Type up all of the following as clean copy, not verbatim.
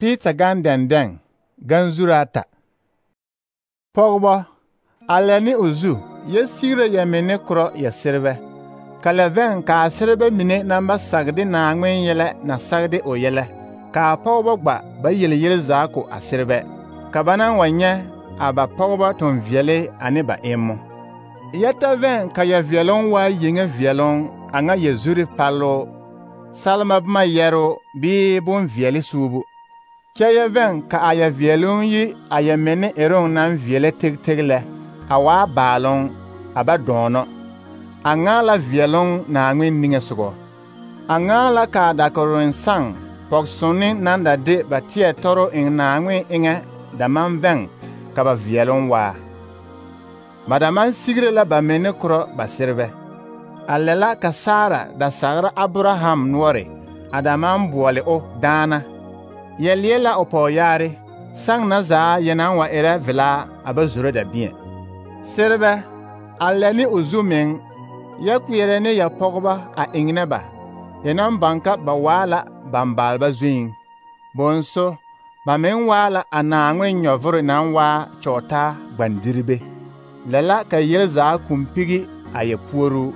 Peter gan denden gan zurata. Pogba alani uzu ye sigre ya mene kro ya sirbe. Kala ven ka sirbe mine namba sagde na ngwen yele na sagde o yele. Ka pogba gba ba yel zako a sirbe. Ka banan wanya aba pogba ton viele ani ba emo. Yata ven ka ya vielon wa yinga vielon anga ye zuri palo salma bma yero bi bon viele subu. Kya ven ka aya vielon yi aya mene eron nan viele tig-tigle awa balon aba dono. Anga la vielon na ngwen ninga sugo. Anga la ka dakoron sang poksoni nanda de batie toro in na ngwen inga da man ven ka ba vielon wa. Madaman sigre la ba mene kro ba sirbe. Alela ka Sara da sagra Abraham nuore adaman buole o dana. Yeliela opo yare sang na za yenan wa era vila abazuro da bien. Sirbe aleni uzumen ya kuyere ne ya pogba a ingneba yenan banka ba wala bambalba zuin. Bonso ba men wala anangwe nyovro nan wa chota gbandirbe. Lela ka yelza kumpigi aye puoru.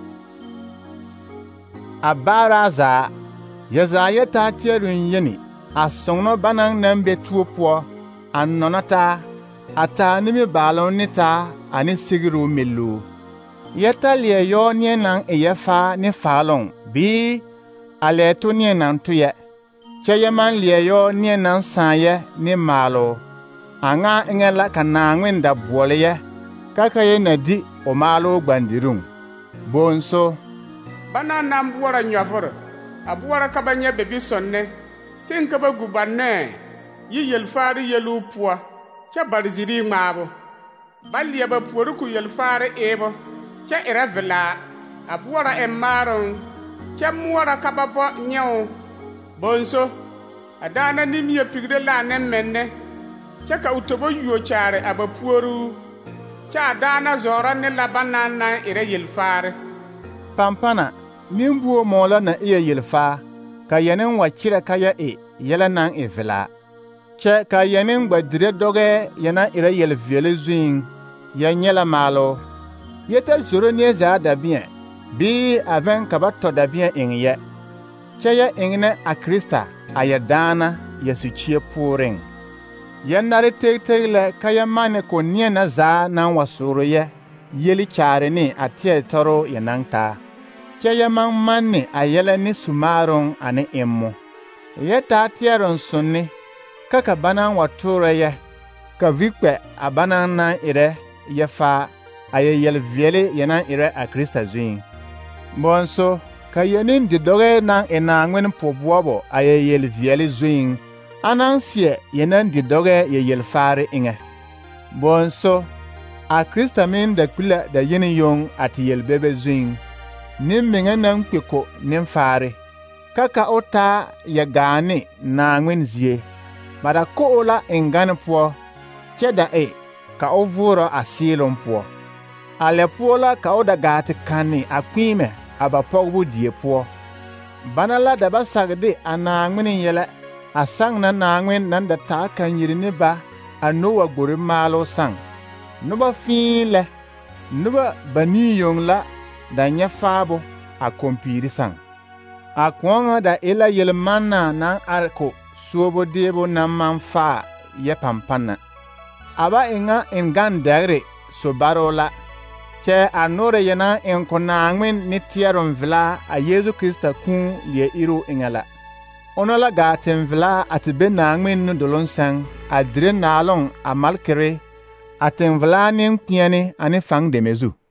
Abara za yeza yeta tierun yeni asongno banang nambe tuopo annonata ata nimi balon nita ani sigiru melu. Yeta liye yo nyenang eyefa ni falon bi aleto nyenang tuye. Chayaman liye yo nyenang sanye ni malo. Anga ingela kanangwen da buoleye. Kaka ye na di o malo gbandirung. Bonso bana nam buwara nyavor abuwara kabanya bebi sonne sen kaba gubanne yi yelfari yelu puwa cha barziri ngabo balya ba puwaru ku yelfari ebo cha iravela abuwara emmaron cha muwara kababo nyaw. Bonso adana nimye pigde la nemmenne cha ka utobo yuo chare abapuwaru cha dana zora ne labana na ire yelfare. Pampana nimbuo mola na iya yelfa ka yenen wachira kaya yela nan vila. Che ka yenen gbadire doge yana ire yelviele zuin ya nyela malo. Yeta zoro nie za da bien bi aven kabato da bien ingye. Che ya ingne a Krista aya dana yesu chie puring. Yanare tegtegle kaya mane ko nie na za nan wasuro ye yeli chare ni atie toro yanangta. Chaya man manni ayela ni sumaron ani immo. Yeta tieron sunni kaka banan wature ye ka vikpe abanan na ire yefa ayel viele yanan ire a Krista zuin. Bonso ka yenin di doge nan ina ngwen pobuobo ayel viele zuin. Anansie yenan di doge yel fare inge. Bonso a Krista min da kula da yini yong ati yel bebe zuin. Nim minga nan kweko nim fare. Kaka ota ya gane na ngwen zie. Mada ko ola engane po. Cheda ka ovuro asilon po. Ale pola ka oda gati kani akwime aba pogbu die po. Banala da basagde ana ngwen yele. Asang na nangwen nan da ta kan yirni ba anowa gori malo sang. Nuba fiile. Nuba bani yong la da nya fabo a kompiri sang. A kwanga da ila yelmanna nan arko suobo debo nan manfa ye pampana. Aba inga ingan dagre so barola. Che anore yana inkonangwen nitiaron vila a Yesu Krista kun liye iru ingala. Onola gaten vila ati be nangwen no dolon sang adre nalong a malkere aten vila nin piene ani fang de mezu.